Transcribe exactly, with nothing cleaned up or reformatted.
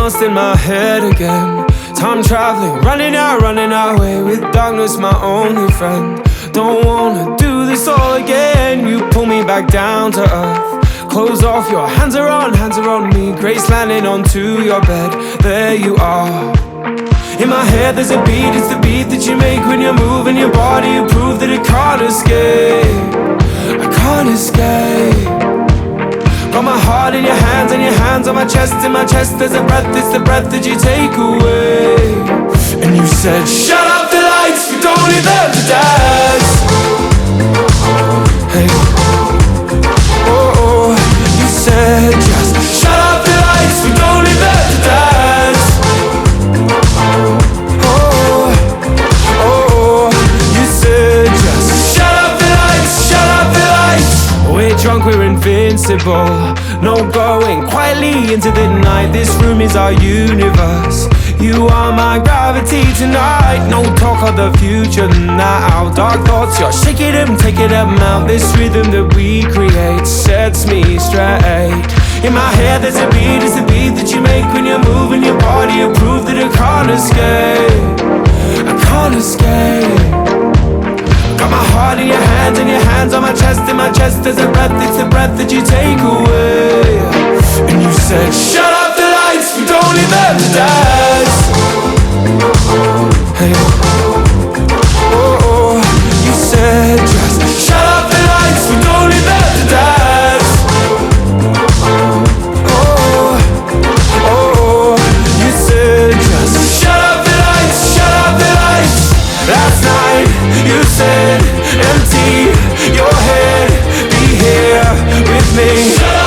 lost in my head again. Time traveling, running out, running away with darkness, my only friend. Don't wanna do this all again. You pull me back down to earth. Close off, your hands are on, hands are on me. Grace landing onto your bed, there you are. In my head there's a beat, it's the beat that you make when you're moving your body. You prove that it can't escape, I can't escape. Got my heart in your hands and your hands on my chest. In my chest there's a breath, it's the breath that you take away. And you said, shut up the lights, we don't need them to dance. Hey, oh, oh, you said just shut up the lights, we don't need them to dance. Oh, oh, oh, you said just shut up the lights, shut up the lights. We're drunk, we're invincible. No going quietly into the night. This room is our universe. You are my gravity tonight. No talk of the future now. Dark thoughts, you're shaking them, taking them out. This rhythm that we create sets me straight. In my head there's a beat, it's the beat that you make when you're moving your body. You prove that I can't escape, I can't escape. Got my heart in your hands and your hands on my chest. In my chest there's a breath, it's the breath that you take away. And you said, shut up the lights, we don't need them to dance. Hey, oh, oh, you said just shut up the lights, we don't need them to dance. Oh, oh, oh, you said just shut up the lights, shut up the lights. Last night you said empty your head, be here with me.